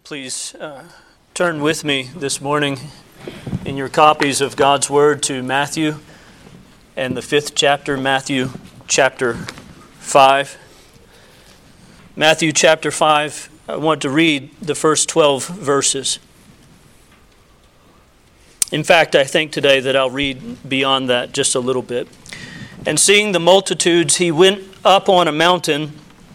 Please turn with me this morning in your copies of God's Word to Matthew and the 5th chapter, Matthew chapter 5. Matthew chapter 5, I want to read the first 12 verses. In fact, I think today that I'll read beyond that just a little bit. And seeing the multitudes, he went up on a mountain,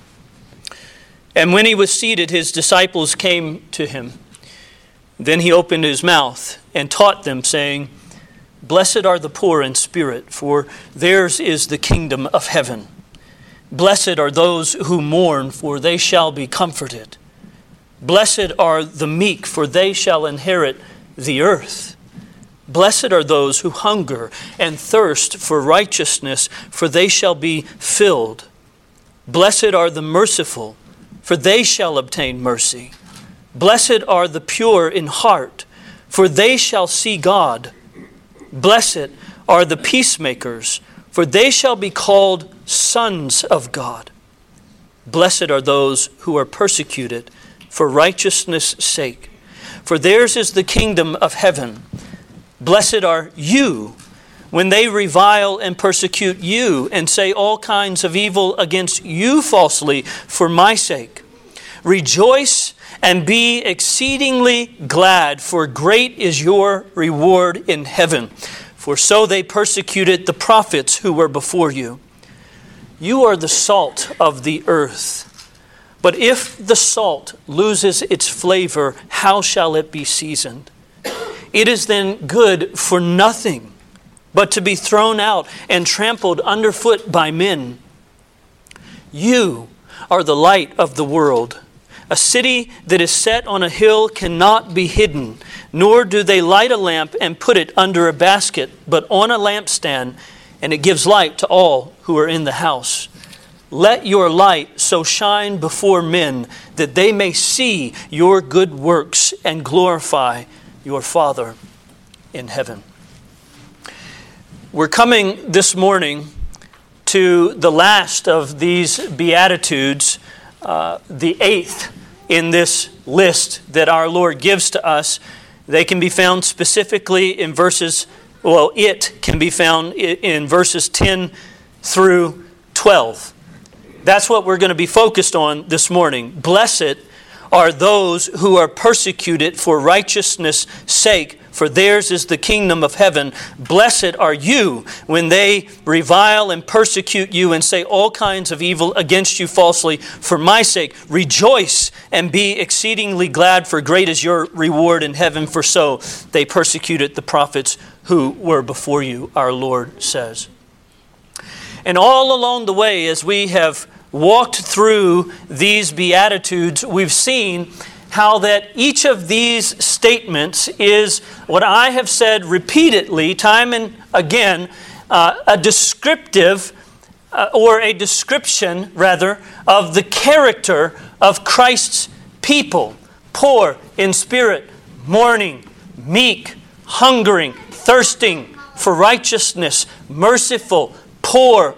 and when he was seated, his disciples came to him. Then he opened his mouth and taught them, saying, Blessed are the poor in spirit, for theirs is the kingdom of heaven. Blessed are those who mourn, for they shall be comforted. Blessed are the meek, for they shall inherit the earth. Blessed are those who hunger and thirst for righteousness, for they shall be filled. Blessed are the merciful, for they shall obtain mercy. Blessed are the pure in heart, for they shall see God. Blessed are the peacemakers, for they shall be called sons of God. Blessed are those who are persecuted for righteousness' sake, for theirs is the kingdom of heaven. Blessed are you when they revile and persecute you and say all kinds of evil against you falsely for my sake. Rejoice and be exceedingly glad, for great is your reward in heaven. For so they persecuted the prophets who were before you. You are the salt of the earth. But if the salt loses its flavor, how shall it be seasoned? It is then good for nothing but to be thrown out and trampled underfoot by men. You are the light of the world. A city that is set on a hill cannot be hidden, nor do they light a lamp and put it under a basket, but on a lampstand, and it gives light to all who are in the house. Let your light so shine before men that they may see your good works and glorify your Father in heaven. We're coming this morning to the last of these Beatitudes, the 8th in this list that our Lord gives to us. They can be found specifically in it can be found in verses 10 through 12. That's what we're going to be focused on this morning. Blessed are those who are persecuted for righteousness' sake, for theirs is the kingdom of heaven. Blessed are you when they revile and persecute you and say all kinds of evil against you falsely for my sake. Rejoice and be exceedingly glad, for great is your reward in heaven, for so they persecuted the prophets who were before you, our Lord says. And all along the way, as we have walked through these Beatitudes, we've seen how that each of these statements is what I have said repeatedly, time and again, a description rather, of the character of Christ's people. Poor in spirit, mourning, meek, hungering, thirsting for righteousness, merciful, pure,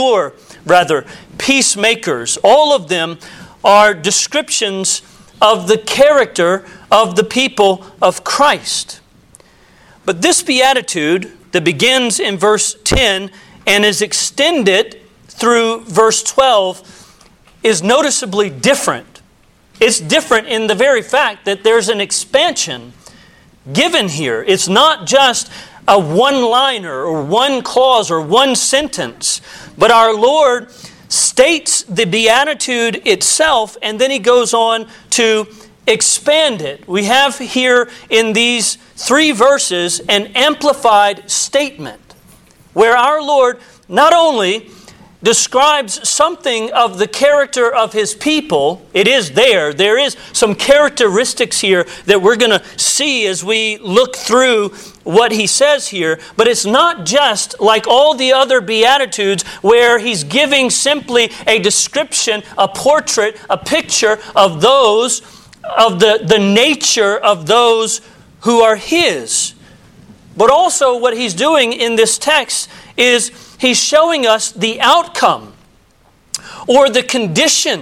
peacemakers. All of them are descriptions of the character of the people of Christ. But this beatitude that begins in verse 10 and is extended through verse 12 is noticeably different. It's different in the very fact that there's an expansion given here. It's not just a one-liner or one clause or one sentence, but our Lord states the beatitude itself, and then he goes on to expand it. We have here in these 3 verses an amplified statement where our Lord not only describes something of the character of His people. It is there is some characteristics here that we're going to see as we look through what He says here. But it's not just like all the other Beatitudes where He's giving simply a description, a portrait, a picture of those, of the nature of those who are His. But also what He's doing in this text is He's showing us the outcome or the condition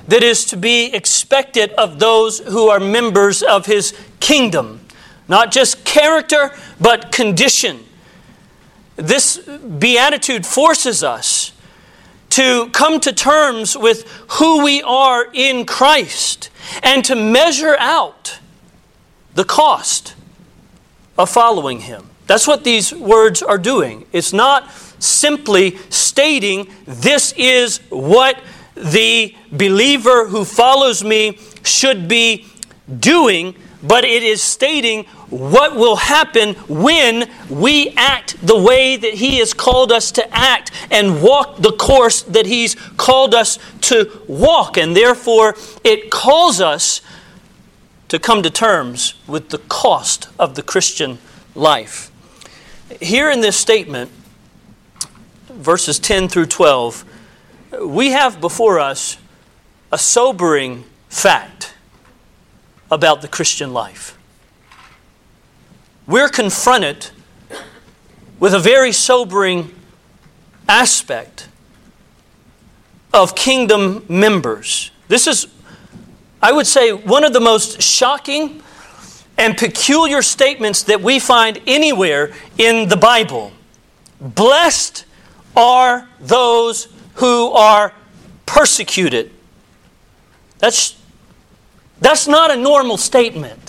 that is to be expected of those who are members of His kingdom. Not just character, but condition. This beatitude forces us to come to terms with who we are in Christ and to measure out the cost of following Him. That's what these words are doing. It's not simply stating, this is what the believer who follows me should be doing, but it is stating what will happen when we act the way that He has called us to act and walk the course that He's called us to walk. And therefore, it calls us to come to terms with the cost of the Christian life. Here in this statement, verses 10 through 12, we have before us a sobering fact about the Christian life. We're confronted with a very sobering aspect of kingdom members. This is, I would say, one of the most shocking and peculiar statements that we find anywhere in the Bible. Blessed are those who are persecuted. That's not a normal statement.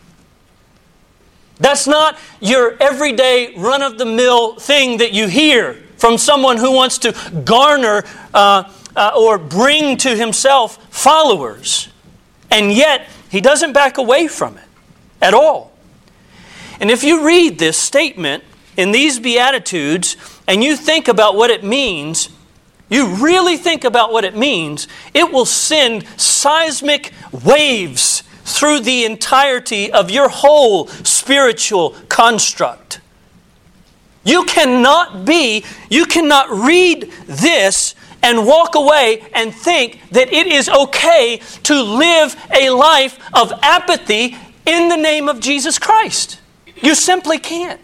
That's not your everyday run-of-the-mill thing that you hear from someone who wants to garner or bring to himself followers. And yet, he doesn't back away from it at all. And if you read this statement in these Beatitudes and you think about what it means, you really think about what it means, it will send seismic waves through the entirety of your whole spiritual construct. You cannot read this and walk away and think that it is okay to live a life of apathy in the name of Jesus Christ. You simply can't.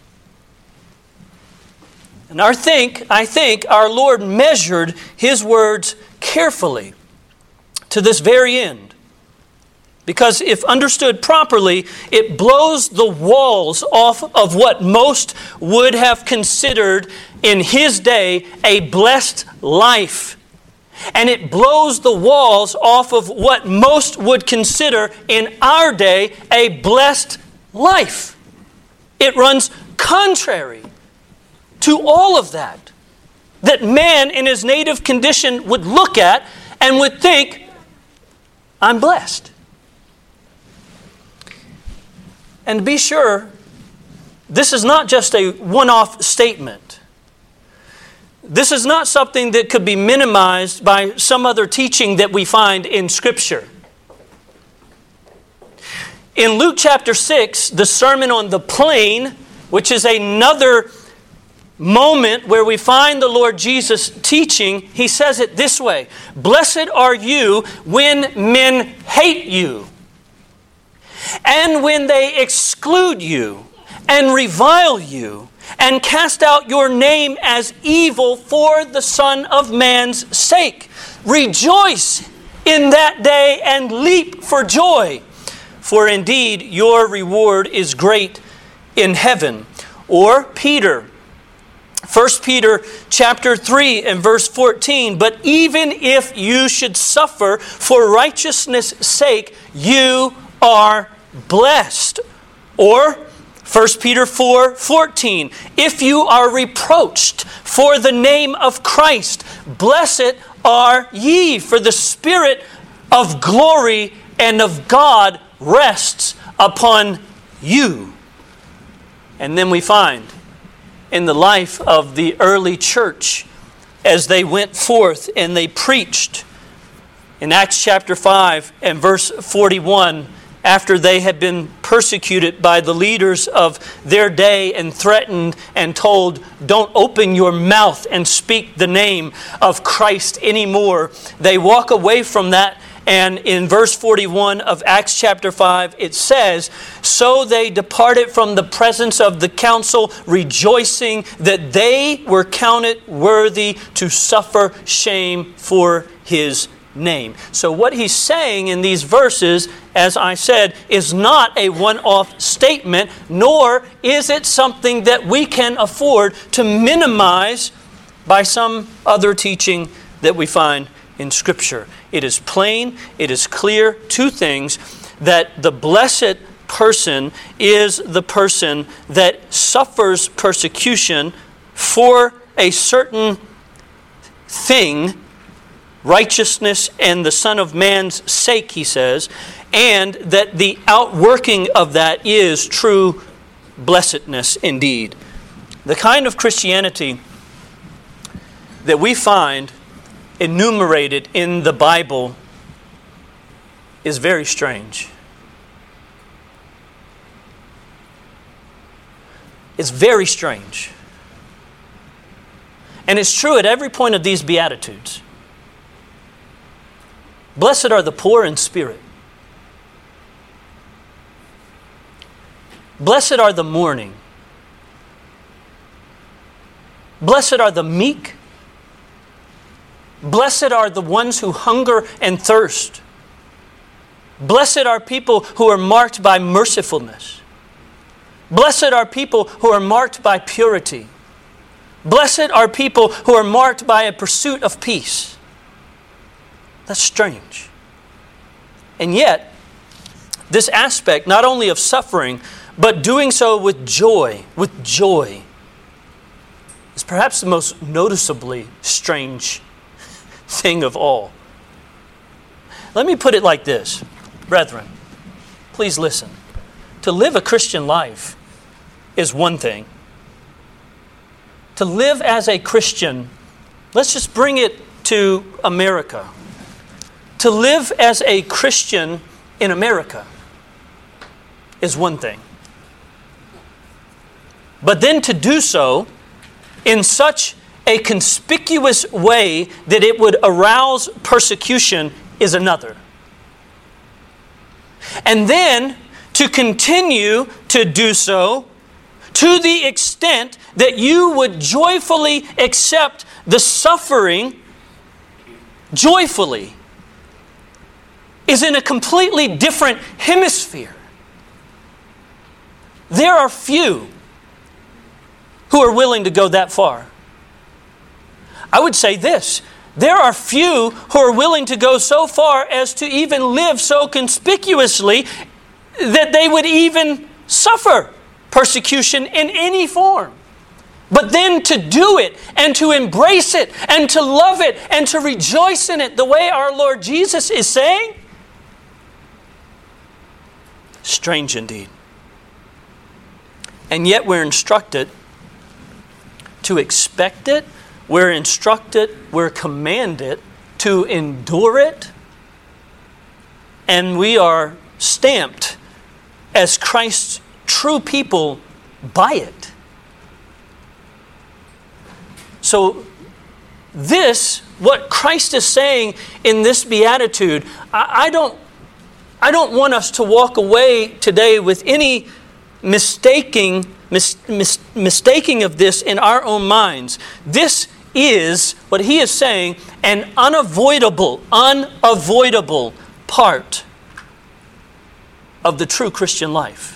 And I think our Lord measured His words carefully to this very end. Because if understood properly, it blows the walls off of what most would have considered in His day a blessed life. And it blows the walls off of what most would consider in our day a blessed life. It runs contrary to all of that man in his native condition would look at and would think, I'm blessed. And to be sure, this is not just a one-off statement. This is not something that could be minimized by some other teaching that we find in Scripture. In Luke chapter 6, the Sermon on the Plain, which is another moment where we find the Lord Jesus teaching, He says it this way: Blessed are you when men hate you, and when they exclude you, and revile you, and cast out your name as evil for the Son of Man's sake. Rejoice in that day and leap for joy, for indeed your reward is great in heaven. Or Peter, 1 Peter chapter 3 and verse 14, but even if you should suffer for righteousness' sake, you are blessed. Or 1 Peter 4:14, if you are reproached for the name of Christ, blessed are ye, for the Spirit of glory and of God rests upon you. And then we find in the life of the early church, as they went forth and they preached, in Acts chapter 5 and verse 41, after they had been persecuted by the leaders of their day and threatened and told, don't open your mouth and speak the name of Christ anymore, they walk away from that. And in verse 41 of Acts chapter 5, it says, so they departed from the presence of the council, rejoicing that they were counted worthy to suffer shame for His name. So what he's saying in these verses, as I said, is not a one-off statement, nor is it something that we can afford to minimize by some other teaching that we find in Scripture. It is plain, it is clear, two things, that the blessed person is the person that suffers persecution for a certain thing, righteousness and the Son of Man's sake, he says, and that the outworking of that is true blessedness indeed. The kind of Christianity that we find enumerated in the Bible is very strange. It's very strange. And it's true at every point of these Beatitudes. Blessed are the poor in spirit. Blessed are the mourning. Blessed are the meek. Blessed are the ones who hunger and thirst. Blessed are people who are marked by mercifulness. Blessed are people who are marked by purity. Blessed are people who are marked by a pursuit of peace. That's strange. And yet, this aspect not only of suffering, but doing so with joy, is perhaps the most noticeably strange thing of all. Let me put it like this. Brethren, please listen. To live a Christian life is one thing. To live as a Christian, let's just bring it to America. To live as a Christian in America is one thing. But then to do so in such a conspicuous way that it would arouse persecution is another. And then to continue to do so to the extent that you would joyfully accept the suffering, joyfully, is in a completely different hemisphere. There are few who are willing to go that far. I would say this: there are few who are willing to go so far as to even live so conspicuously that they would even suffer persecution in any form. But then to do it and to embrace it and to love it and to rejoice in it the way our Lord Jesus is saying, strange indeed. And yet we're instructed to expect it, we're instructed, we're commanded to endure it, and we are stamped as Christ's true people by it. So this, what Christ is saying in this beatitude, I don't want us to walk away today with any mistaking of this in our own minds. This is, what he is saying, an unavoidable part of the true Christian life.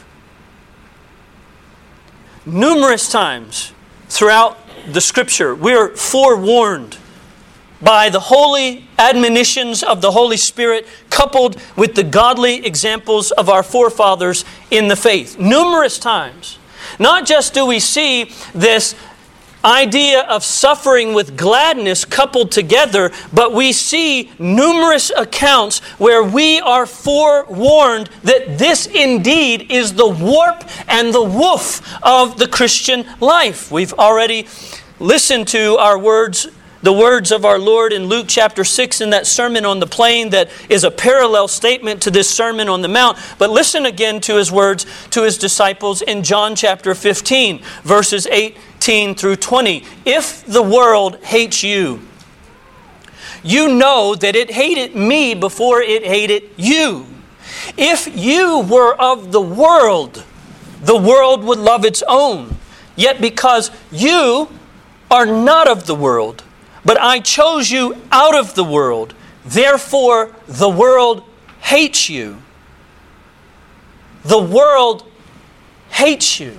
Numerous times throughout the Scripture, we're forewarned by the holy admonitions of the Holy Spirit, coupled with the godly examples of our forefathers in the faith. Numerous times. Not just do we see this idea of suffering with gladness coupled together, but we see numerous accounts where we are forewarned that this indeed is the warp and the woof of the Christian life. We've already listened to the words of our Lord in Luke chapter 6 in that Sermon on the Plain that is a parallel statement to this Sermon on the Mount. But listen again to his words to his disciples in John chapter 15, verses 18 through 20. If the world hates you, you know that it hated me before it hated you. If you were of the world would love its own. Yet because you are not of the world, but I chose you out of the world, Therefore, the world hates you. The world hates you.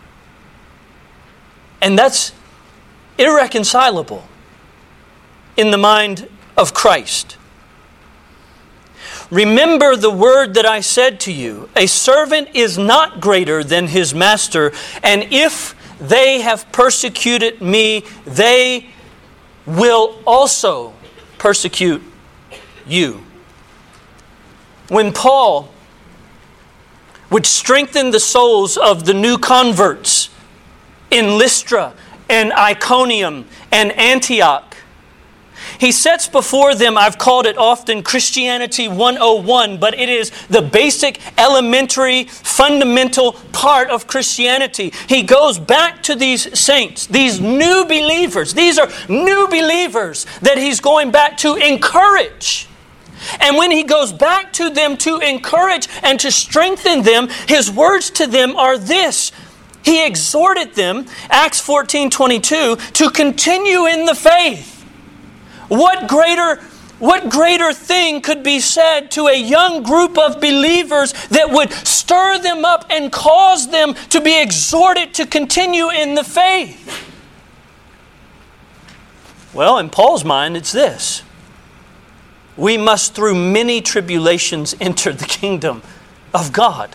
And that's irreconcilable in the mind of Christ. Remember the word that I said to you, a servant is not greater than his master, and if they have persecuted me, they will also persecute you. When Paul would strengthen the souls of the new converts in Lystra and Iconium and Antioch, he sets before them, I've called it often Christianity 101, but it is the basic, elementary, fundamental part of Christianity. He goes back to these saints, these new believers. These are new believers that he's going back to encourage. And when he goes back to them to encourage and to strengthen them, his words to them are this. He exhorted them, Acts 14:22, to continue in the faith. What greater thing could be said to a young group of believers that would stir them up and cause them to be exhorted to continue in the faith? Well, in Paul's mind, it's this. We must through many tribulations enter the kingdom of God.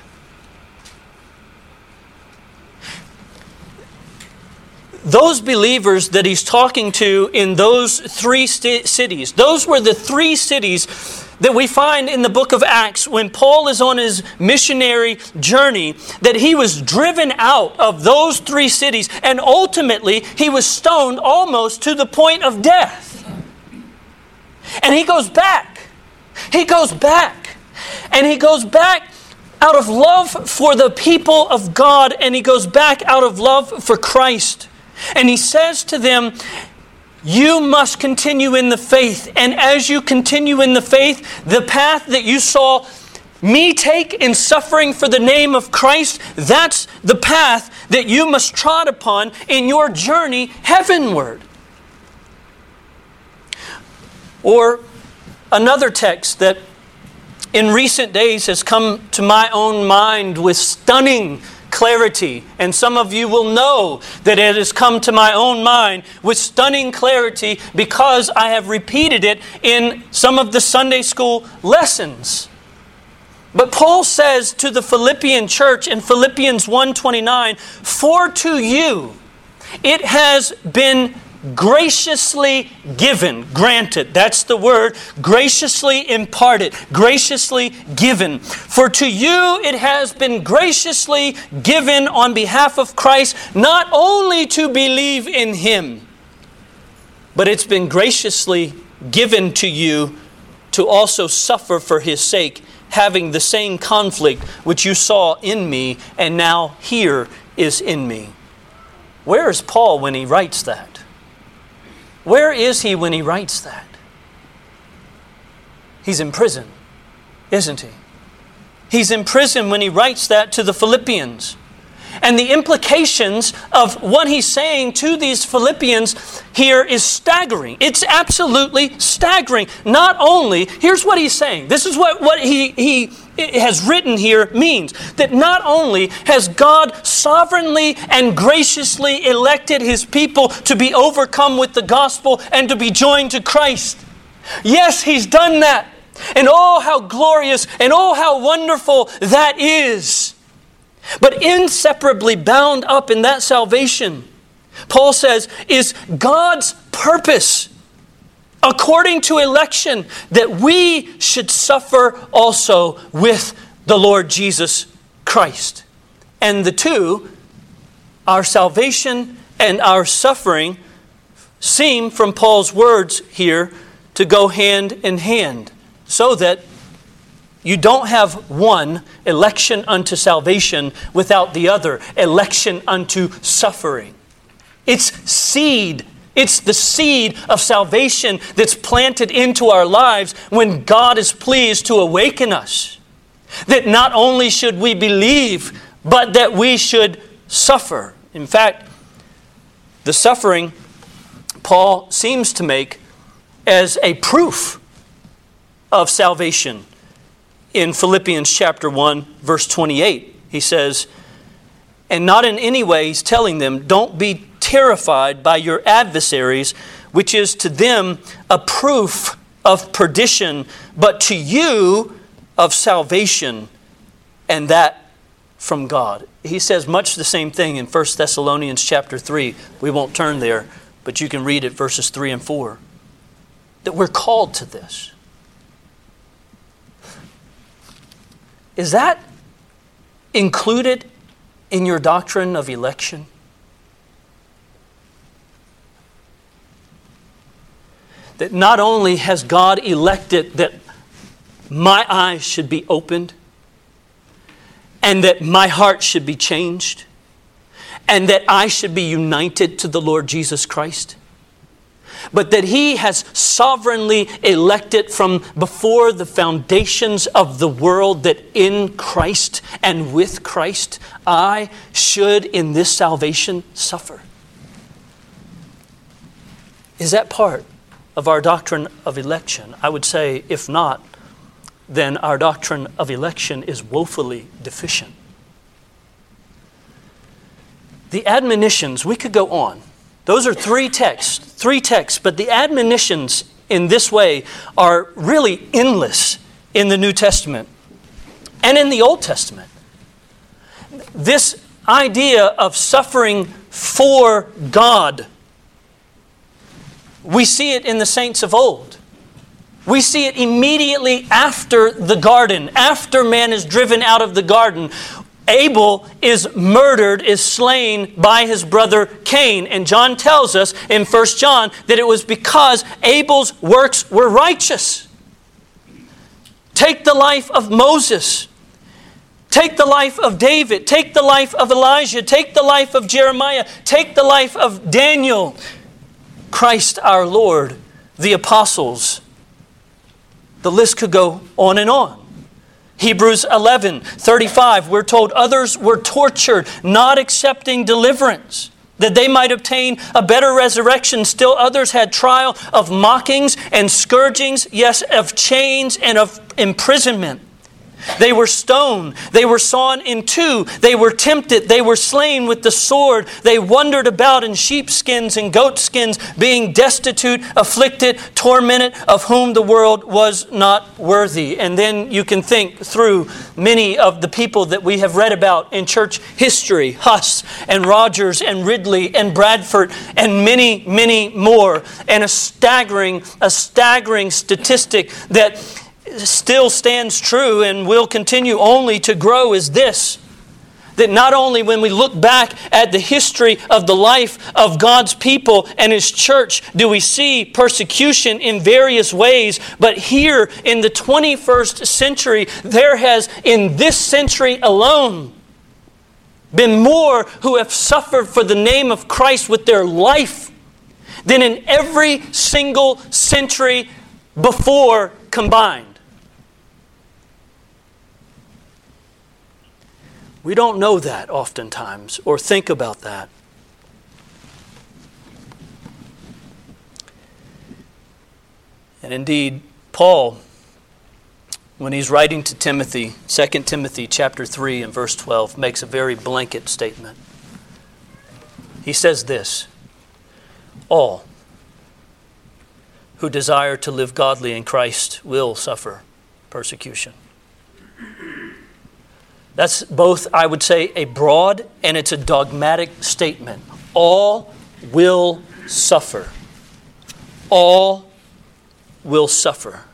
Those believers that he's talking to in those three cities, those were the three cities that we find in the book of Acts when Paul is on his missionary journey, that he was driven out of those three cities, and ultimately he was stoned almost to the point of death. And he goes back. He goes back. And he goes back out of love for the people of God, and he goes back out of love for Christ. And he says to them, you must continue in the faith. And as you continue in the faith, the path that you saw me take in suffering for the name of Christ, that's the path that you must trod upon in your journey heavenward. Or another text that in recent days has come to my own mind with stunning clarity, and some of you will know that it has come to my own mind with stunning clarity because I have repeated it in some of the Sunday school lessons. But Paul says to the Philippian church in Philippians 1:29, for to you it has been graciously given, granted, that's the word, graciously imparted, graciously given. For to you it has been graciously given on behalf of Christ, not only to believe in Him, but it's been graciously given to you to also suffer for His sake, having the same conflict which you saw in me and now here is in me. Where is Paul when he writes that? Where is he when he writes that? He's in prison, isn't he? He's in prison when he writes that to the Philippians. And the implications of what he's saying to these Philippians here is staggering. It's absolutely staggering. Not only, here's what he's saying. This is what he has written here means. That not only has God sovereignly and graciously elected His people to be overcome with the gospel and to be joined to Christ. Yes, He's done that. And oh, how glorious and oh, how wonderful that is. But inseparably bound up in that salvation, Paul says, is God's purpose, according to election, that we should suffer also with the Lord Jesus Christ. And the two, our salvation and our suffering, seem from Paul's words here to go hand in hand, so that you don't have one, election unto salvation, without the other, election unto suffering. It's seed. It's the seed of salvation that's planted into our lives when God is pleased to awaken us. That not only should we believe, but that we should suffer. In fact, the suffering Paul seems to make as a proof of salvation. In Philippians chapter 1, verse 28, he says, and not in any way, he's telling them, don't be terrified by your adversaries, which is to them a proof of perdition, but to you of salvation, and that from God. He says much the same thing in 1 Thessalonians chapter 3. We won't turn there, but you can read it, verses 3 and 4. That we're called to this. Is that included in your doctrine of election? That not only has God elected that my eyes should be opened, and that my heart should be changed, and that I should be united to the Lord Jesus Christ, but that He has sovereignly elected from before the foundations of the world that in Christ and with Christ I should in this salvation suffer. Is that part of our doctrine of election? I would say, if not, then our doctrine of election is woefully deficient. The admonitions, we could go on. Those are three texts, but the admonitions in this way are really endless in the New Testament and in the Old Testament. This idea of suffering for God, we see it in the saints of old. We see it immediately after the garden, after man is driven out of the garden. Abel is murdered, is slain by his brother Cain. And John tells us in 1 John that it was because Abel's works were righteous. Take the life of Moses. Take the life of David. Take the life of Elijah. Take the life of Jeremiah. Take the life of Daniel. Christ our Lord, the apostles. The list could go on and on. Hebrews 11:35, we're told others were tortured, not accepting deliverance, that they might obtain a better resurrection. Still others had trial of mockings and scourgings, yes, of chains and of imprisonment. They were stoned. They were sawn in two. They were tempted. They were slain with the sword. They wandered about in sheepskins and goatskins, being destitute, afflicted, tormented, of whom the world was not worthy. And then you can think through many of the people that we have read about in church history, Huss and Rogers and Ridley and Bradford and many, many more. And a staggering statistic that still stands true and will continue only to grow is this: that not only when we look back at the history of the life of God's people and His church do we see persecution in various ways, but here in the 21st century, there has in this century alone been more who have suffered for the name of Christ with their life than in every single century before combined. We don't know that oftentimes or think about that. And indeed, Paul, when he's writing to Timothy, 2 Timothy chapter 3 and verse 12, makes a very blanket statement. He says this: all who desire to live godly in Christ will suffer persecution. That's both, I would say, a broad and it's a dogmatic statement. All will suffer. All will suffer.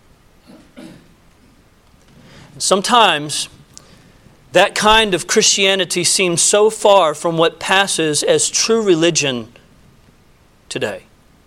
Sometimes that kind of Christianity seems so far from what passes as true religion today.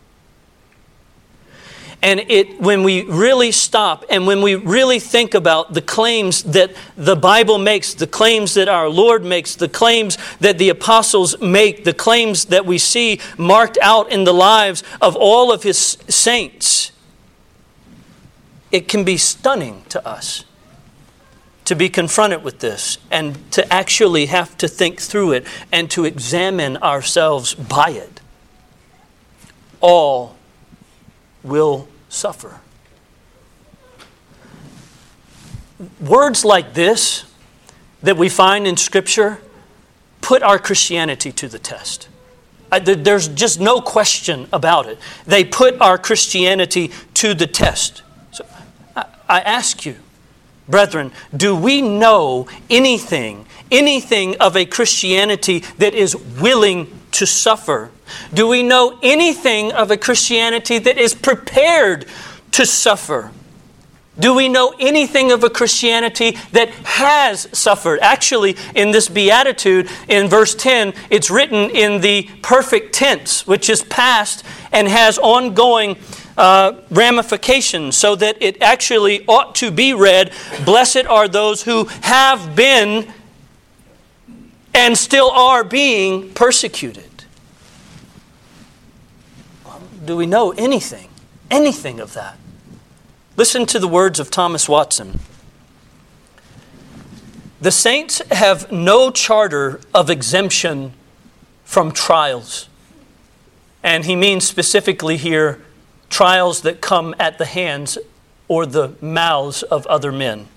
And when we really stop and when we really think about the claims that the Bible makes, the claims that our Lord makes, the claims that the apostles make, the claims that we see marked out in the lives of all of His saints, it can be stunning to us to be confronted with this and to actually have to think through it and to examine ourselves by it. All will suffer. words like this that we find in Scripture put our Christianity to the test. There's just no question about it. They put our Christianity to the test. So I ask you, brethren, do we know anything of a Christianity that is willing to suffer? Do we know anything of a Christianity that is prepared to suffer? Do we know anything of a Christianity that has suffered? Actually, in this beatitude, in verse 10, it's written in the perfect tense, which is past and has ongoing ramifications, so that it actually ought to be read, "Blessed are those who have been and still are being persecuted." Do we know anything of that? Listen to the words of Thomas Watson. The saints have no charter of exemption from trials. And he means specifically here trials that come at the hands or the mouths of other men.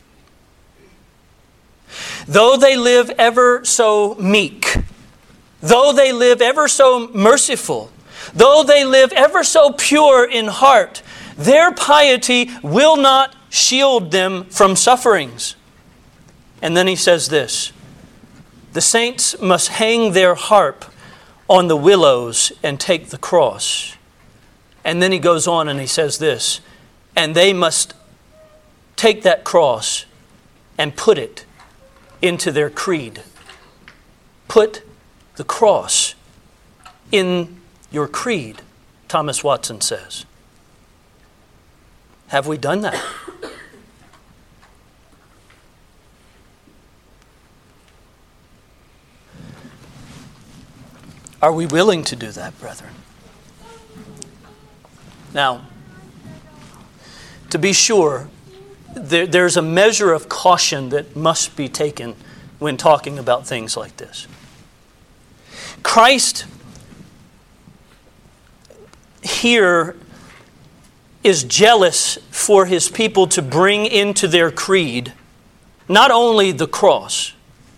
Though they live ever so meek, though they live ever so merciful, though they live ever so pure in heart, their piety will not shield them from sufferings. And then he says this: the saints must hang their harp on the willows and take the cross. And then he goes on and he says this: and they must take that cross and put it into their creed. Put the cross in your creed, Thomas Watson says. Have we done that? Are we willing to do that, brethren? Now, to be sure, there's a measure of caution that must be taken when talking about things like this. Christ here is jealous for his people to bring into their creed not only the cross,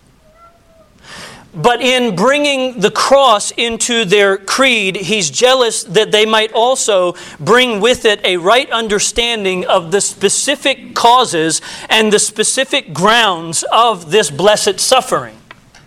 but in bringing the cross into their creed, he's jealous that they might also bring with it a right understanding of the specific causes and the specific grounds of this blessed suffering.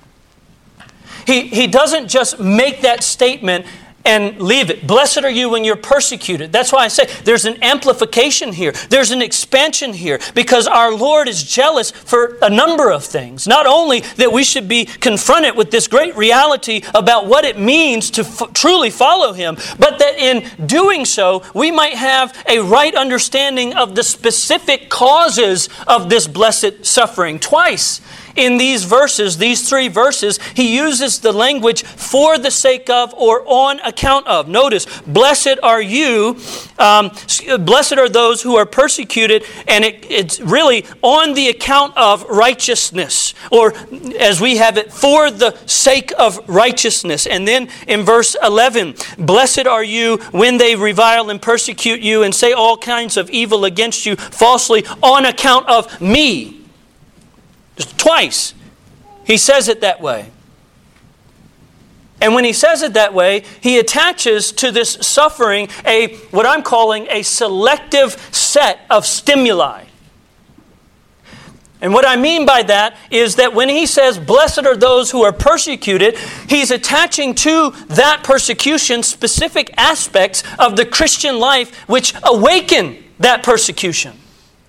He doesn't just make that statement and leave it. Blessed are you when you're persecuted. That's why I say there's an amplification here. There's an expansion here, because our Lord is jealous for a number of things. Not only that we should be confronted with this great reality about what it means to truly follow Him, but that in doing so, we might have a right understanding of the specific causes of this blessed suffering. Twice in these verses, these 3 verses, he uses the language "for the sake of" or "on account of." Notice, blessed are you, blessed are those who are persecuted, and it's really on the account of righteousness, or as we have it, for the sake of righteousness. And then in verse 11, blessed are you when they revile and persecute you and say all kinds of evil against you falsely on account of me. Just twice he says it that way. And when he says it that way, he attaches to this suffering what I'm calling a selective set of stimuli. And what I mean by that is that when he says, blessed are those who are persecuted, he's attaching to that persecution specific aspects of the Christian life which awaken that persecution.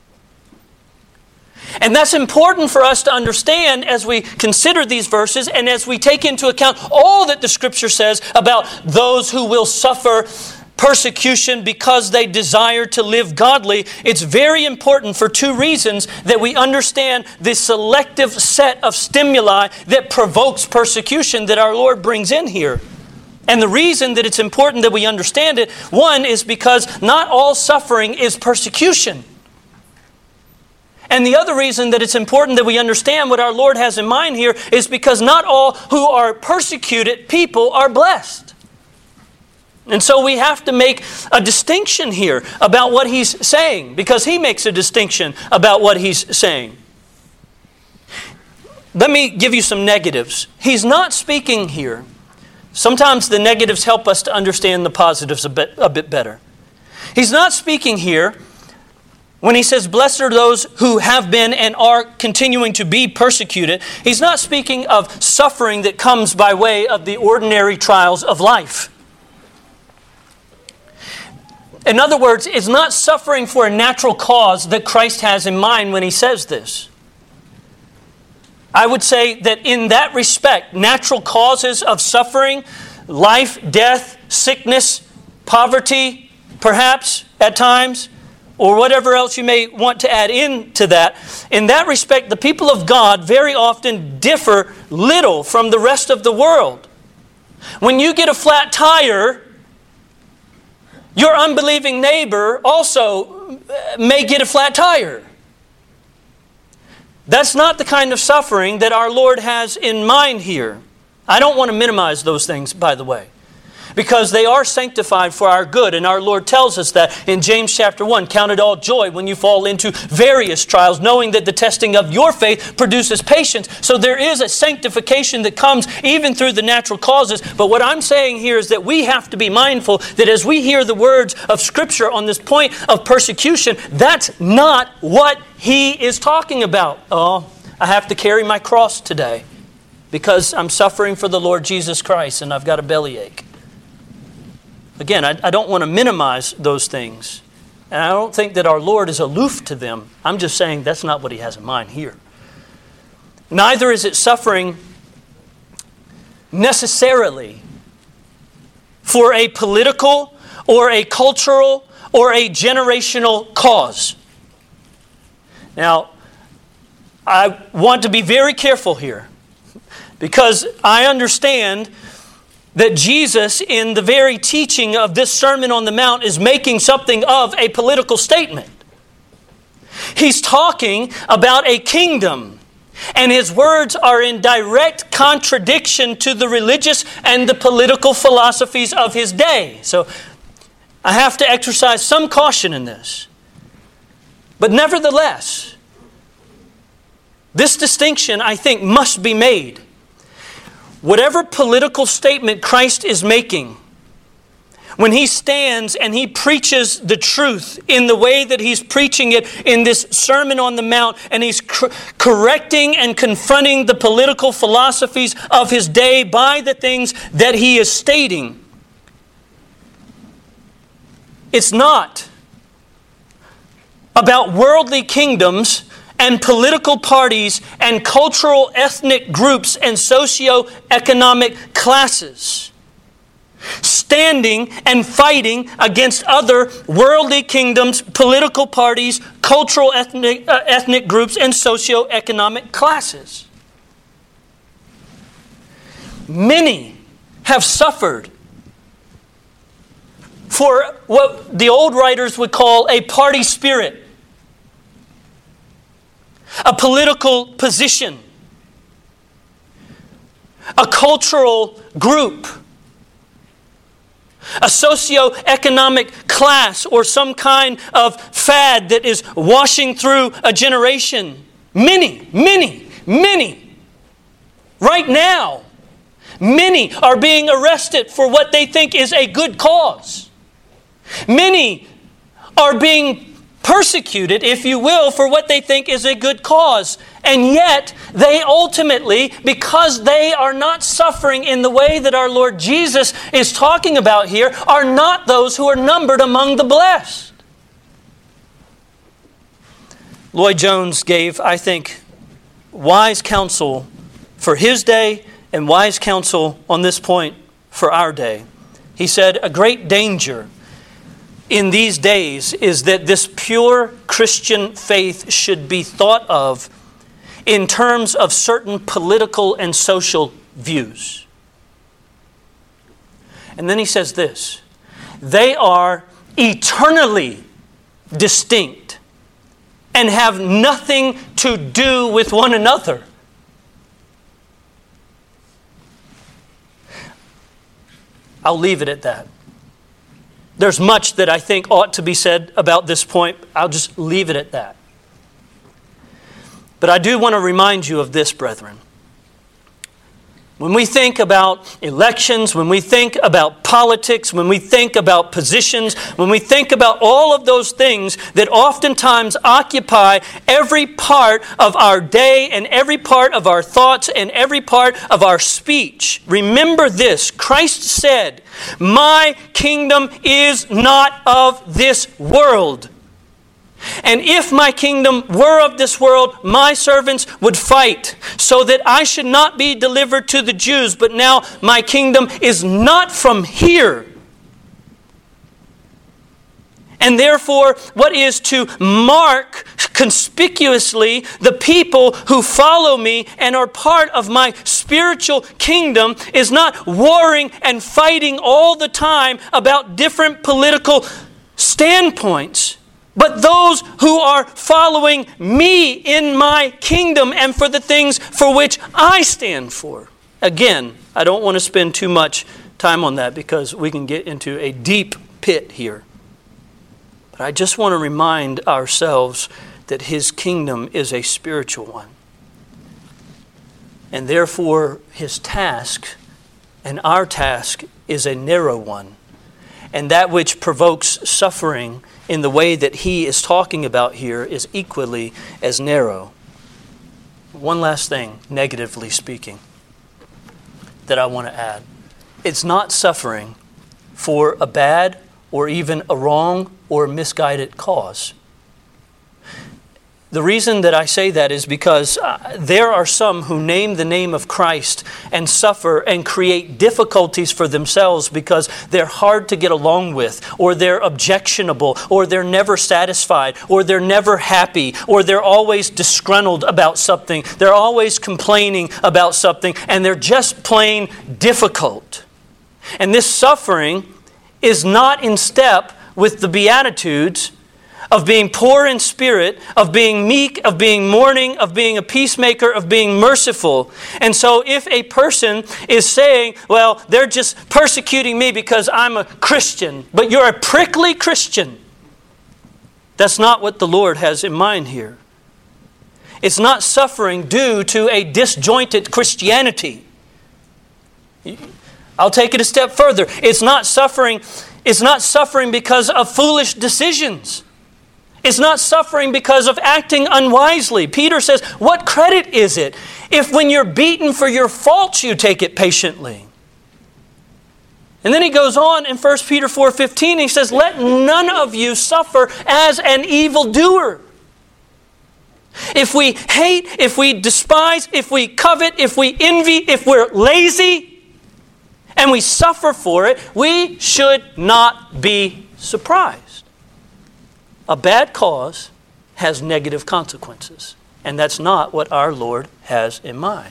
And that's important for us to understand as we consider these verses and as we take into account all that the Scripture says about those who will suffer persecution because they desire to live godly. It's very important for 2 reasons that we understand this selective set of stimuli that provokes persecution that our Lord brings in here. And the reason that it's important that we understand it, one, is because not all suffering is persecution. And the other reason that it's important that we understand what our Lord has in mind here is because not all who are persecuted people are blessed. And so we have to make a distinction here about what he's saying, because he makes a distinction about what he's saying. Let me give you some negatives. He's not speaking here. Sometimes the negatives help us to understand the positives a bit better. He's not speaking here when he says, blessed are those who have been and are continuing to be persecuted. He's not speaking of suffering that comes by way of the ordinary trials of life. In other words, it's not suffering for a natural cause that Christ has in mind when he says this. I would say that in that respect, natural causes of suffering, life, death, sickness, poverty, perhaps at times, or whatever else you may want to add into that, in that respect, the people of God very often differ little from the rest of the world. When you get a flat tire, your unbelieving neighbor also may get a flat tire. That's not the kind of suffering that our Lord has in mind here. I don't want to minimize those things, by the way, because they are sanctified for our good. And our Lord tells us that in James chapter 1, count it all joy when you fall into various trials, knowing that the testing of your faith produces patience. So there is a sanctification that comes even through the natural causes. But what I'm saying here is that we have to be mindful that as we hear the words of Scripture on this point of persecution, that's not what he is talking about. Oh, I have to carry my cross today because I'm suffering for the Lord Jesus Christ and I've got a bellyache. Again, I don't want to minimize those things. And I don't think that our Lord is aloof to them. I'm just saying that's not what he has in mind here. Neither is it suffering necessarily for a political or a cultural or a generational cause. Now, I want to be very careful here because I understand that Jesus, in the very teaching of this Sermon on the Mount, is making something of a political statement. He's talking about a kingdom, and his words are in direct contradiction to the religious and the political philosophies of his day. So I have to exercise some caution in this. But nevertheless, this distinction, I think, must be made. Whatever political statement Christ is making, when he stands and he preaches the truth in the way that he's preaching it in this Sermon on the Mount, and he's correcting and confronting the political philosophies of his day by the things that he is stating, it's not about worldly kingdoms and political parties and cultural ethnic groups and socio-economic classes standing and fighting against other worldly kingdoms, political parties, cultural ethnic groups, and socio-economic classes. Many have suffered for what the old writers would call a party spirit, a political position, a cultural group, a socio-economic class, or some kind of fad that is washing through a generation. Many, right now, many are being arrested for what they think is a good cause. Many are being persecuted, if you will, for what they think is a good cause. And yet, they ultimately, because they are not suffering in the way that our Lord Jesus is talking about here, are not those who are numbered among the blessed. Lloyd Jones gave, I think, wise counsel for his day and wise counsel on this point for our day. He said, a great danger in these days is that this pure Christian faith should be thought of in terms of certain political and social views. And then he says this, they are eternally distinct and have nothing to do with one another. I'll leave it at that. There's much that I think ought to be said about this point. I'll just leave it at that. But I do want to remind you of this, brethren. When we think about elections, when we think about politics, when we think about positions, when we think about all of those things that oftentimes occupy every part of our day and every part of our thoughts and every part of our speech, remember this. Christ said, "My kingdom is not of this world. And if my kingdom were of this world, my servants would fight, so that I should not be delivered to the Jews. But now my kingdom is not from here." And therefore, what is to mark conspicuously the people who follow me and are part of my spiritual kingdom is not warring and fighting all the time about different political standpoints, but those who are following me in my kingdom and for the things for which I stand for. Again, I don't want to spend too much time on that because we can get into a deep pit here. But I just want to remind ourselves that His kingdom is a spiritual one. And therefore, His task and our task is a narrow one. And that which provokes suffering in the way that He is talking about here is equally as narrow. One last thing, negatively speaking, that I want to add. It's not suffering for a bad or even a wrong or misguided cause. The reason that I say that is because there are some who name the name of Christ and suffer and create difficulties for themselves because they're hard to get along with, or they're objectionable, or they're never satisfied, or they're never happy, or they're always disgruntled about something. They're always complaining about something, and they're just plain difficult. And this suffering is not in step with the Beatitudes of being poor in spirit, of being meek, of being mourning, of being a peacemaker, of being merciful. And so if a person is saying, well, they're just persecuting me because I'm a Christian, but you're a prickly Christian, that's not what the Lord has in mind here. It's not suffering due to a disjointed Christianity. I'll take it a step further. It's not suffering because of foolish decisions. It's not suffering because of acting unwisely. Peter says, what credit is it if when you're beaten for your faults you take it patiently? And then he goes on in 1 Peter 4:15, he says, let none of you suffer as an evildoer. If we hate, if we despise, if we covet, if we envy, if we're lazy, and we suffer for it, we should not be surprised. A bad cause has negative consequences, and that's not what our Lord has in mind.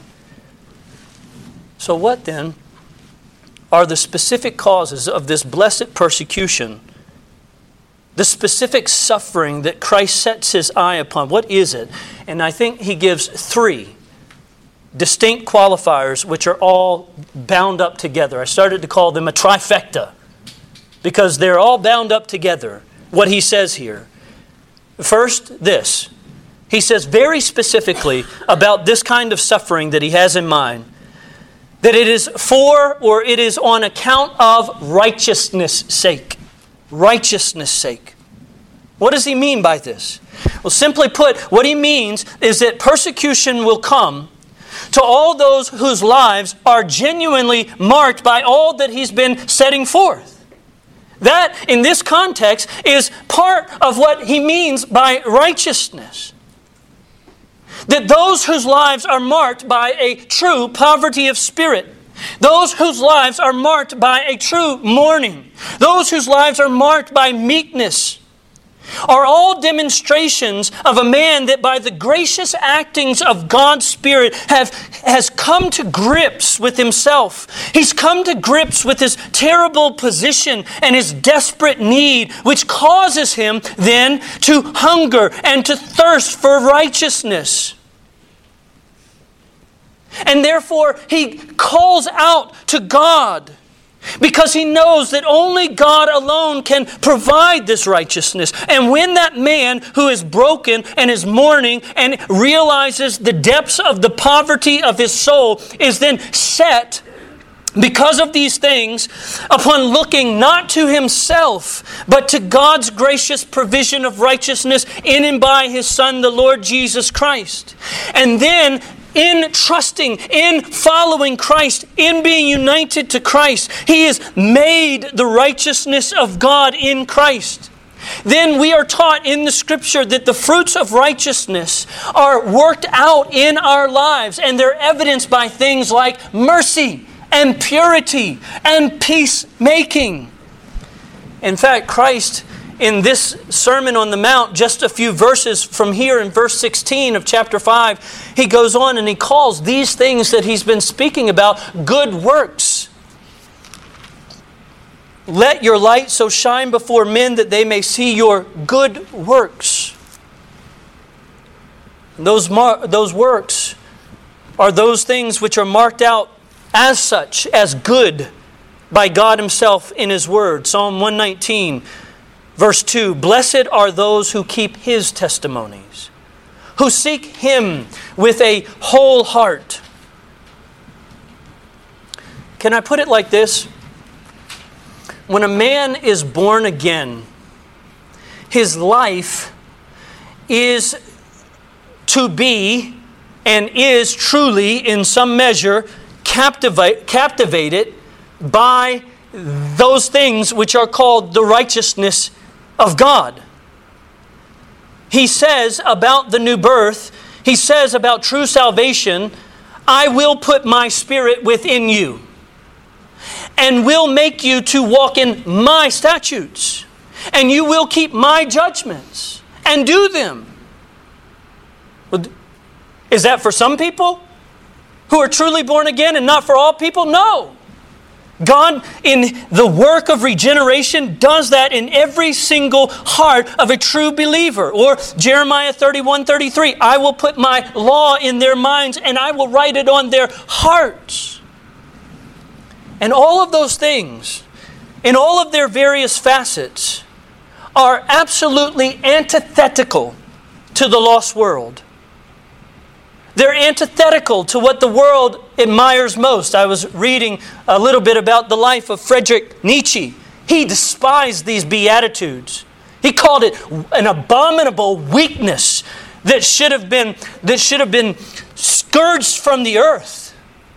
So what then are the specific causes of this blessed persecution, the specific suffering that Christ sets His eye upon? What is it? And I think He gives three distinct qualifiers which are all bound up together. I started to call them a trifecta because they're all bound up together. What He says here. First, this. He says very specifically about this kind of suffering that He has in mind, that it is for or it is on account of righteousness' sake. Righteousness' sake. What does He mean by this? Well, simply put, what He means is that persecution will come to all those whose lives are genuinely marked by all that He's been setting forth. That, in this context, is part of what He means by righteousness. That those whose lives are marked by a true poverty of spirit, those whose lives are marked by a true mourning, those whose lives are marked by meekness, are all demonstrations of a man that by the gracious actings of God's Spirit has come to grips with himself. He's come to grips with his terrible position and his desperate need, which causes him then to hunger and to thirst for righteousness. And therefore he calls out to God. because he knows that only God alone can provide this righteousness. And when that man who is broken and is mourning and realizes the depths of the poverty of his soul is then set, because of these things, upon looking not to himself, but to God's gracious provision of righteousness in and by His Son, the Lord Jesus Christ. And then, in trusting, in following Christ, in being united to Christ, he is made the righteousness of God in Christ. Then we are taught in the Scripture that the fruits of righteousness are worked out in our lives, and they're evidenced by things like mercy and purity and peacemaking. In fact, Christ, in this Sermon on the Mount, just a few verses from here in verse 16 of chapter 5, he goes on and he calls these things that he's been speaking about good works. Let your light so shine before men that they may see your good works. Those works are those things which are marked out as such, as good by God Himself in His Word. Psalm 119, verse 2, Blessed are those who keep His testimonies, who seek Him with a whole heart. Can I put it like this? When a man is born again, his life is to be and is truly, in some measure, captivated by those things which are called the righteousness of God. He says about the new birth, he says about true salvation, I will put my Spirit within you and will make you to walk in my statutes, and you will keep my judgments and do them. Is that for some people who are truly born again and not for all people? No. God, in the work of regeneration, does that in every single heart of a true believer. Or Jeremiah 31:33, I will put my law in their minds and I will write it on their hearts. And all of those things, in all of their various facets, are absolutely antithetical to the lost world. They're antithetical to what the world admires most. I was reading a little bit about the life of Friedrich Nietzsche. He despised these Beatitudes. He called it an abominable weakness that should have been scourged from the earth.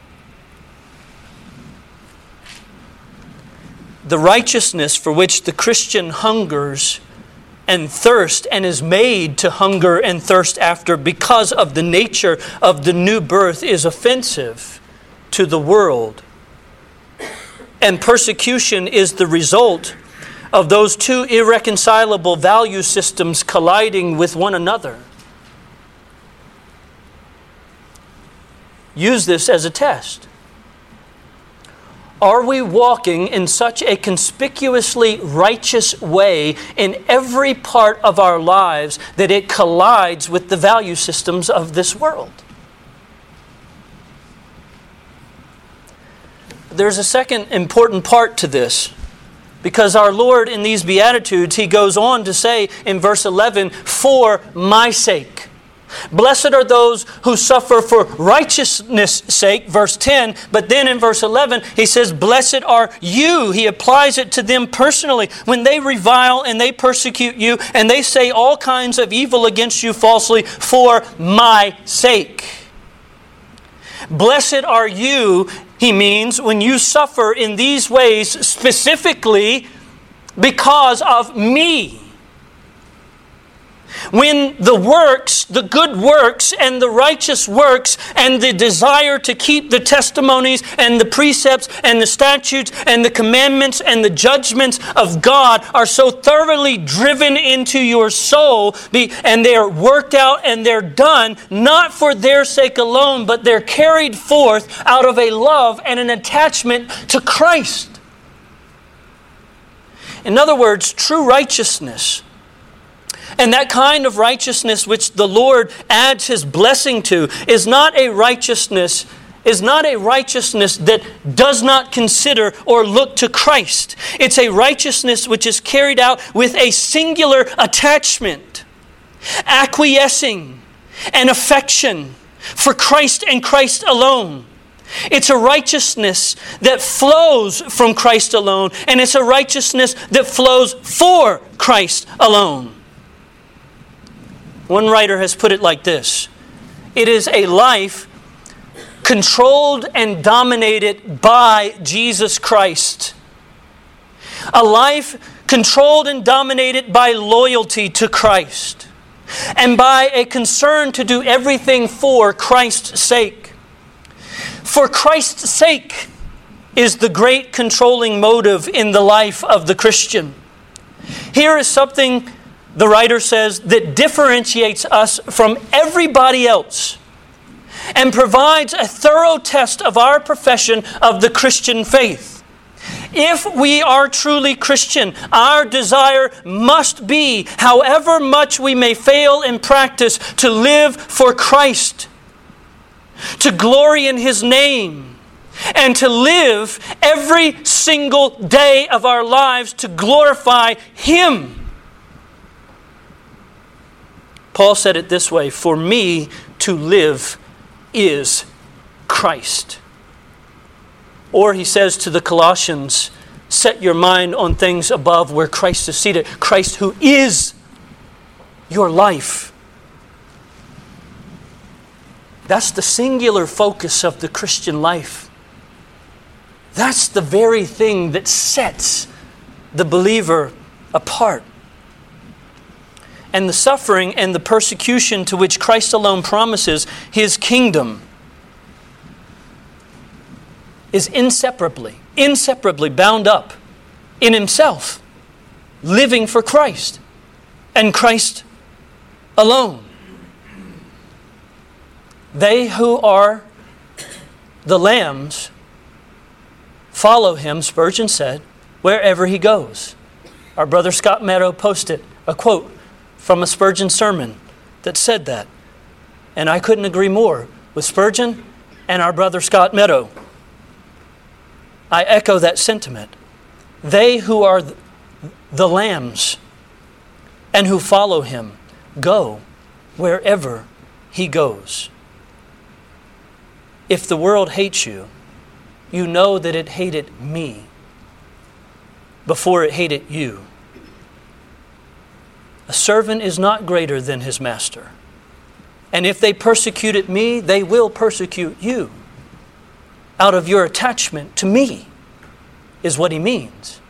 The righteousness for which the Christian hungers and thirst and is made to hunger and thirst after because of the nature of the new birth is offensive to the world. And persecution is the result of those two irreconcilable value systems colliding with one another. Use this as a test. Are we walking in such a conspicuously righteous way in every part of our lives that it collides with the value systems of this world? There's a second important part to this, because our Lord in these Beatitudes, He goes on to say in verse 11, for my sake. Blessed are those who suffer for righteousness' sake, verse 10. But then in verse 11, He says, blessed are you. He applies it to them personally. When they revile and they persecute you and they say all kinds of evil against you falsely for my sake. Blessed are you, He means, when you suffer in these ways specifically because of me. When the works, the good works and the righteous works and the desire to keep the testimonies and the precepts and the statutes and the commandments and the judgments of God are so thoroughly driven into your soul, and they are worked out and they're done not for their sake alone, but they're carried forth out of a love and an attachment to Christ. In other words, true righteousness, and that kind of righteousness which the Lord adds His blessing to, is not a righteousness is not a righteousness that does not consider or look to Christ. It's a righteousness which is carried out with a singular attachment, acquiescing and affection for Christ and Christ alone. It's a righteousness that flows from Christ alone, and it's a righteousness that flows for Christ alone. One writer has put it like this: it is a life controlled and dominated by Jesus Christ. A life controlled and dominated by loyalty to Christ and by a concern to do everything for Christ's sake. For Christ's sake is the great controlling motive in the life of the Christian. Here is something, the writer says, that differentiates us from everybody else and provides a thorough test of our profession of the Christian faith. If we are truly Christian, our desire must be, however much we may fail in practice, to live for Christ, to glory in His name, and to live every single day of our lives to glorify Him. Paul said it this way: for me to live is Christ. Or he says to the Colossians, set your mind on things above where Christ is seated. Christ who is your life. That's the singular focus of the Christian life. That's the very thing that sets the believer apart. And the suffering and the persecution to which Christ alone promises His kingdom is inseparably bound up in Himself, living for Christ and Christ alone. They who are the lambs follow Him, Spurgeon said, wherever He goes. Our brother Scott Meadow posted a quote from a Spurgeon sermon that said that. And I couldn't agree more with Spurgeon and our brother Scott Meadow. I echo that sentiment. They who are the lambs and who follow Him go wherever He goes. If the world hates you, you know that it hated me before it hated you. A servant is not greater than his master. And if they persecuted me, they will persecute you. Out of your attachment to me, is what he means.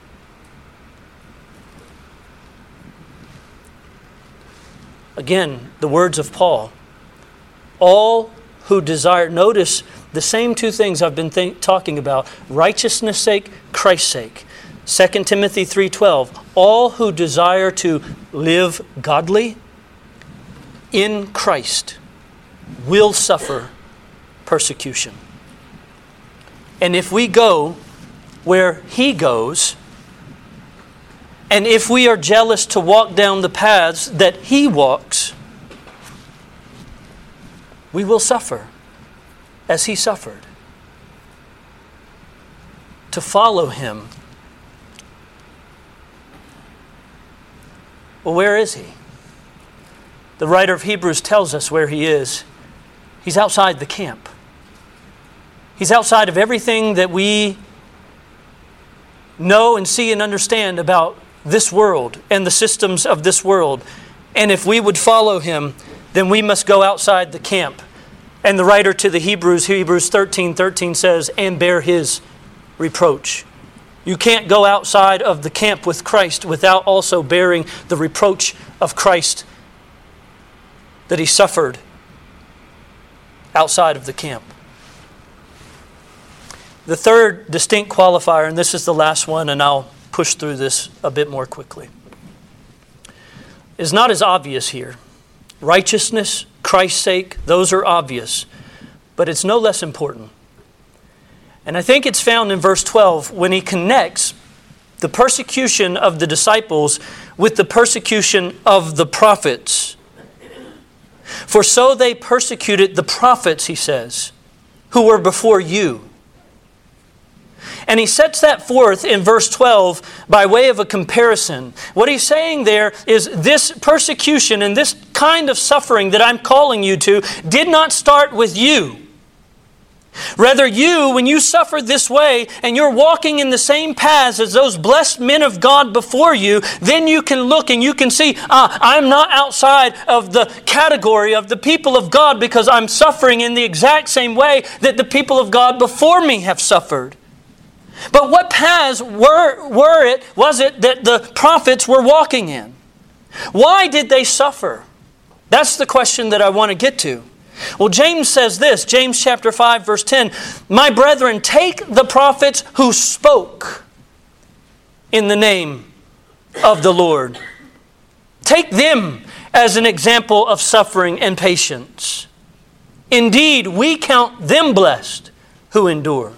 Again, the words of Paul. All who desire, notice the same two things I've been talking about. Righteousness' sake, Christ's sake. 2 Timothy 3:12. All who desire to live godly in Christ will suffer persecution. And if we go where He goes, and if we are jealous to walk down the paths that He walks, we will suffer as He suffered. To follow Him. Well, where is He? The writer of Hebrews tells us where He is. He's outside the camp. He's outside of everything that we know and see and understand about this world and the systems of this world. And if we would follow Him, then we must go outside the camp. And the writer to the Hebrews 13:13 says, and bear His reproach. You can't go outside of the camp with Christ without also bearing the reproach of Christ that He suffered outside of the camp. The third distinct qualifier, and this is the last one, and I'll push through this a bit more quickly, is not as obvious here. Righteousness, Christ's sake, those are obvious, but it's no less important. And I think it's found in verse 12 when he connects the persecution of the disciples with the persecution of the prophets. For so they persecuted the prophets, he says. who were before you. And he sets that forth in verse 12 by way of a comparison. What he's saying there is this persecution and this kind of suffering that I'm calling you to did not start with you. Rather, you, when you suffer this way and you're walking in the same paths as those blessed men of God before you, then you can look and you can see, I'm not outside of the category of the people of God because I'm suffering in the exact same way that the people of God before me have suffered. But what paths was it that the prophets were walking in? Why did they suffer? That's the question that I want to get to. Well, James says this, James chapter 5, verse 10, "My brethren, take the prophets who spoke in the name of the Lord. Take them as an example of suffering and patience. Indeed, we count them blessed who endure."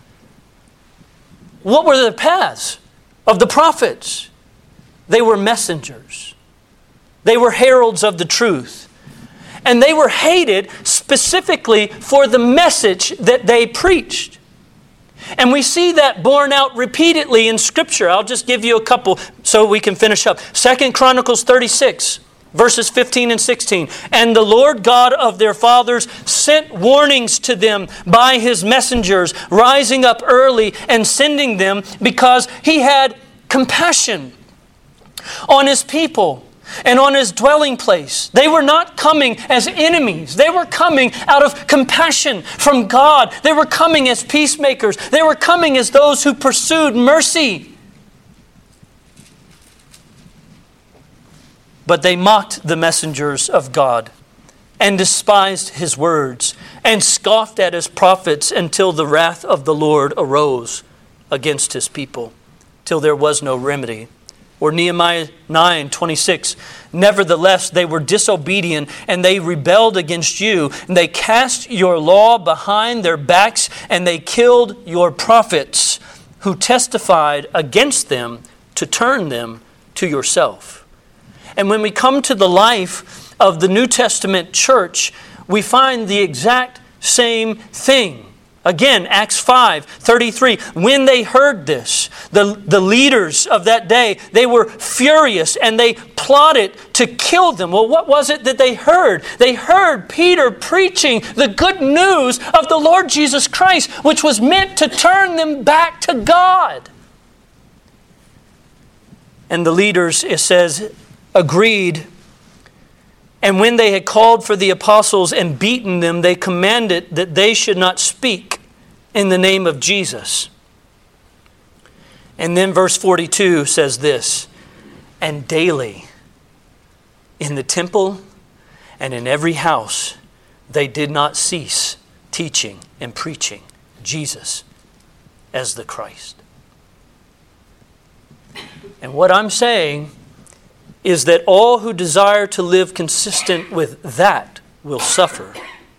What were the paths of the prophets? They were messengers. They were heralds of the truth. And they were hated specifically for the message that they preached. And we see that borne out repeatedly in Scripture. I'll just give you a couple so we can finish up. 2 Chronicles 36, verses 15 and 16. "And the Lord God of their fathers sent warnings to them by His messengers, rising up early and sending them, because He had compassion on His people and on His dwelling place." They were not coming as enemies. They were coming out of compassion from God. They were coming as peacemakers. They were coming as those who pursued mercy. But they mocked the messengers of God and despised His words and scoffed at His prophets until the wrath of the Lord arose against His people, till there was no remedy. Or Nehemiah 9:26, "Nevertheless, they were disobedient and they rebelled against you. And they cast your law behind their backs and they killed your prophets who testified against them to turn them to yourself." And when we come to the life of the New Testament church, we find the exact same thing. Again, Acts 5:33. When they heard this, the leaders of that day, they were furious and they plotted to kill them. Well, what was it that they heard? They heard Peter preaching the good news of the Lord Jesus Christ, which was meant to turn them back to God. And the leaders, it says, agreed. And when they had called for the apostles and beaten them, they commanded that they should not speak in the name of Jesus. And then verse 42 says this, "And daily in the temple and in every house they did not cease teaching and preaching Jesus as the Christ." And what I'm saying is that all who desire to live consistent with that will suffer.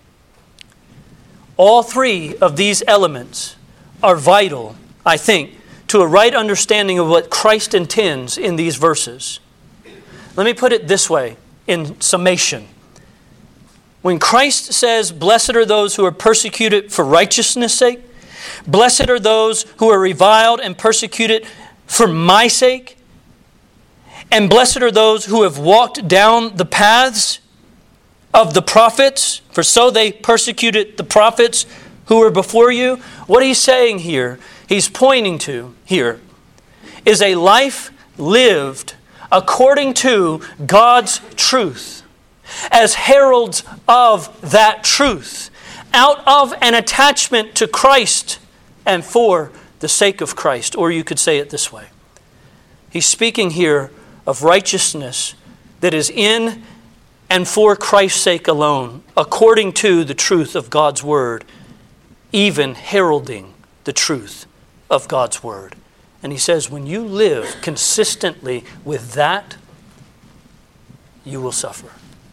All three of these elements are vital, I think, to a right understanding of what Christ intends in these verses. Let me put it this way in summation. When Christ says, "Blessed are those who are persecuted for righteousness' sake, blessed are those who are reviled and persecuted for my sake, and blessed are those who have walked down the paths of the prophets, for so they persecuted the prophets who were before you." What he's saying here, he's pointing to here, is a life lived according to God's truth, as heralds of that truth, out of an attachment to Christ and for the sake of Christ. Or you could say it this way. He's speaking here of righteousness that is in and for Christ's sake alone, according to the truth of God's Word, even heralding the truth of God's Word. And he says, when you live consistently with that, you will suffer.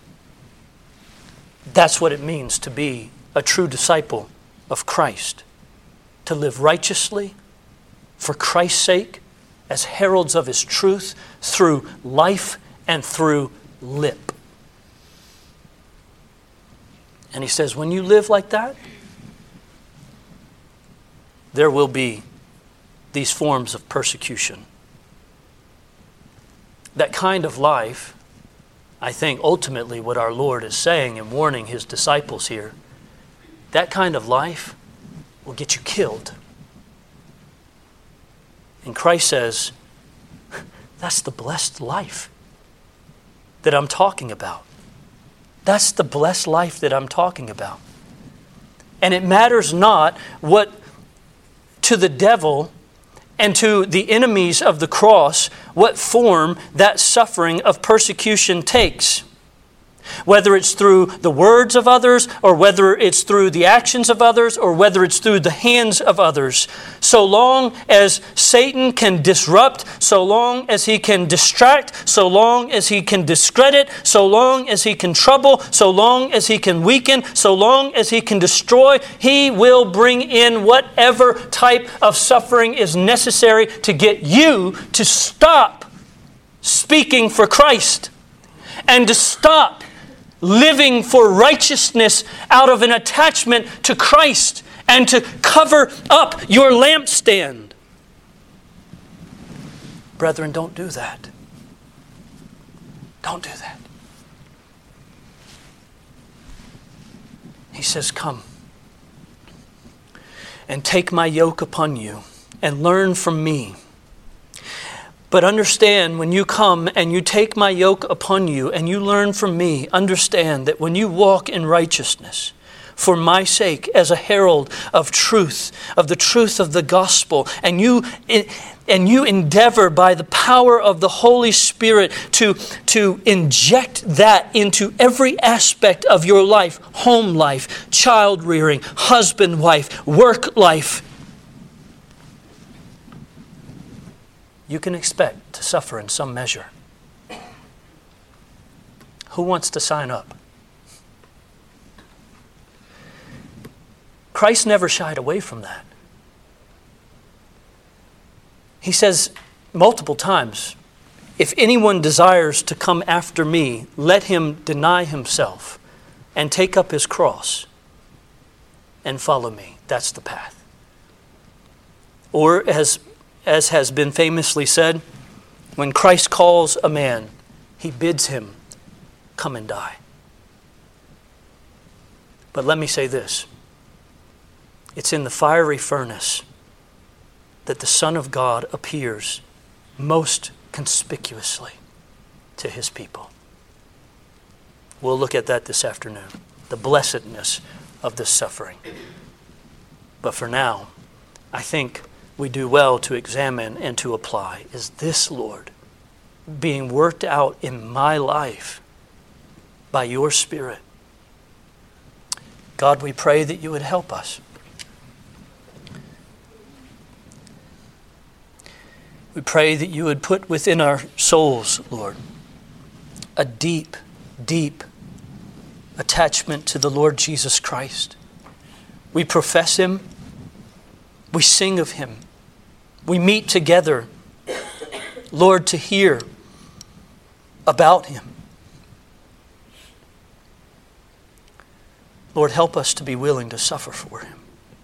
That's what it means to be a true disciple of Christ. To live righteously for Christ's sake, as heralds of His truth, through life and through lip. And he says, when you live like that, there will be these forms of persecution. That kind of life, I think ultimately what our Lord is saying and warning his disciples here, that kind of life will get you killed. And Christ says, that's the blessed life that I'm talking about. That's the blessed life that I'm talking about. And it matters not what to the devil and to the enemies of the cross, what form that suffering of persecution takes. Whether it's through the words of others, or whether it's through the actions of others, or whether it's through the hands of others. So long as Satan can disrupt, so long as he can distract, so long as he can discredit, so long as he can trouble, so long as he can weaken, so long as he can destroy, he will bring in whatever type of suffering is necessary to get you to stop speaking for Christ and to stop living for righteousness out of an attachment to Christ and to cover up your lampstand. Brethren, don't do that. Don't do that. He says, come and take my yoke upon you and learn from me. But understand, when you come and you take my yoke upon you and you learn from me, understand that when you walk in righteousness, for my sake, as a herald of truth, of the truth of the gospel, and you endeavor by the power of the Holy Spirit to inject that into every aspect of your life, home life, child rearing, husband, wife, work life, you can expect to suffer in some measure. Who wants to sign up? Christ never shied away from that. He says multiple times, if anyone desires to come after me, let him deny himself and take up his cross and follow me. That's the path. Or as has been famously said, when Christ calls a man, he bids him come and die. But let me say this. It's in the fiery furnace that the Son of God appears most conspicuously to his people. We'll look at that this afternoon, the blessedness of this suffering. But for now, I think we do well to examine and to apply. Is this, Lord, being worked out in my life by your Spirit? God, we pray that you would help us. We pray that you would put within our souls, Lord, a deep, deep attachment to the Lord Jesus Christ. We profess him. We sing of him. We meet together, Lord, to hear about him. Lord, help us to be willing to suffer for him.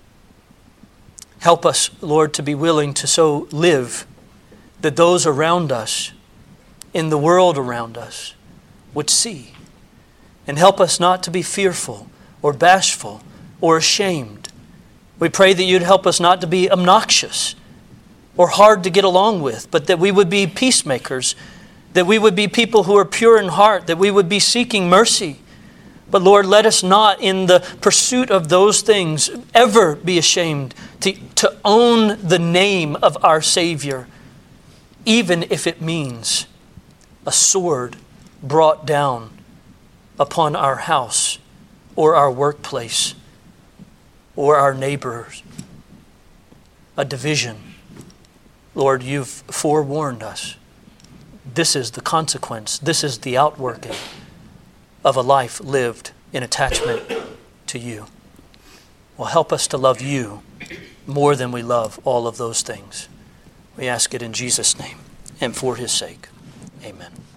Help us, Lord, to be willing to so live that those around us, in the world around us, would see. And help us not to be fearful or bashful or ashamed. We pray that you'd help us not to be obnoxious or hard to get along with, but that we would be peacemakers, that we would be people who are pure in heart, that we would be seeking mercy. But Lord, let us not, in the pursuit of those things, ever be ashamed to own the name of our Savior, even if it means a sword brought down upon our house or our workplace or our neighbors, a division. Lord, you've forewarned us. This is the consequence. This is the outworking of a life lived in attachment to you. Well, help us to love you more than we love all of those things. We ask it in Jesus' name and for his sake. Amen.